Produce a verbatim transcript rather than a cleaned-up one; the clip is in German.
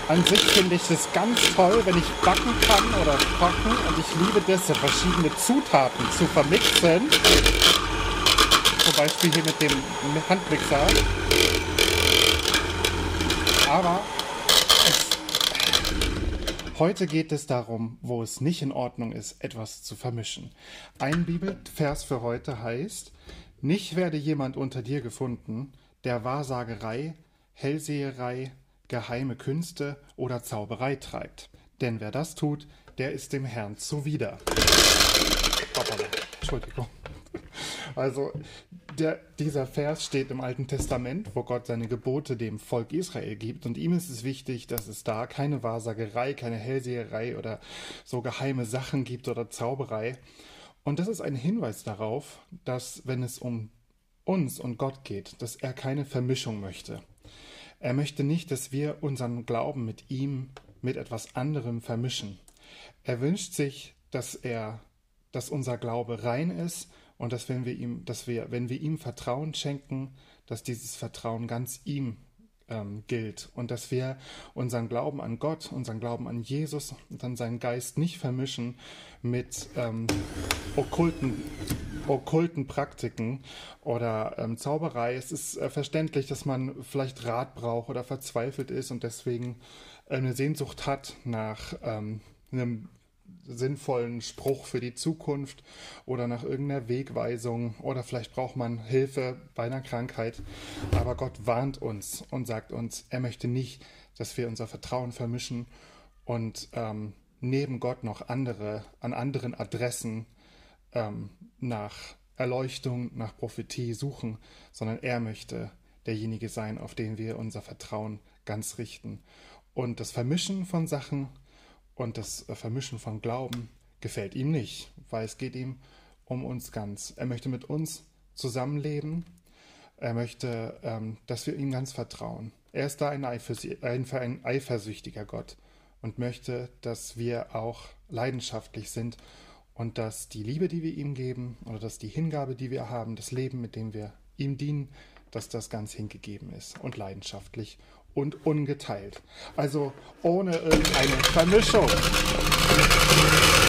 An sich finde ich es ganz toll, wenn ich backen kann oder kochen und ich liebe das, so verschiedene Zutaten zu vermixen. Zum Beispiel hier mit dem Handmixer. Aber es, heute geht es darum, wo es nicht in Ordnung ist, etwas zu vermischen. Ein Bibelvers für heute heißt: Nicht werde jemand unter dir gefunden, der Wahrsagerei, Hellseherei, geheime Künste oder Zauberei treibt. Denn wer das tut, der ist dem Herrn zuwider. Hoppala, Entschuldigung. Also der, dieser Vers steht im Alten Testament, wo Gott seine Gebote dem Volk Israel gibt. Und ihm ist es wichtig, dass es da keine Wahrsagerei, keine Hellseherei oder so geheime Sachen gibt oder Zauberei. Und das ist ein Hinweis darauf, dass, wenn es um uns und Gott geht, dass er keine Vermischung möchte. Er möchte nicht, dass wir unseren Glauben mit ihm, mit etwas anderem vermischen. Er wünscht sich, dass er, dass unser Glaube rein ist und dass wenn wir ihm, dass wir, wenn wir ihm Vertrauen schenken, dass dieses Vertrauen ganz ihm ähm, gilt und dass wir unseren Glauben an Gott, unseren Glauben an Jesus und an seinen Geist nicht vermischen mit ähm, okkulten okkulten Praktiken oder ähm, Zauberei. Es ist äh, verständlich, dass man vielleicht Rat braucht oder verzweifelt ist und deswegen äh, eine Sehnsucht hat nach ähm, einem sinnvollen Spruch für die Zukunft oder nach irgendeiner Wegweisung oder vielleicht braucht man Hilfe bei einer Krankheit. Aber Gott warnt uns und sagt uns, er möchte nicht, dass wir unser Vertrauen vermischen und ähm, neben Gott noch andere, an anderen Adressen ähm, nach Erleuchtung, nach Prophetie suchen, sondern er möchte derjenige sein, auf den wir unser Vertrauen ganz richten. Und das Vermischen von Sachen und das Vermischen von Glauben gefällt ihm nicht, weil es geht ihm um uns ganz. Er möchte mit uns zusammenleben. Er möchte, ähm, dass wir ihm ganz vertrauen. Er ist da ein, Eifersü- ein, ein eifersüchtiger Gott und möchte, dass wir auch leidenschaftlich sind und dass die Liebe, die wir ihm geben, oder dass die Hingabe, die wir haben, das Leben, mit dem wir ihm dienen, dass das ganz hingegeben ist und leidenschaftlich und ungeteilt. Also ohne irgendeine Vermischung.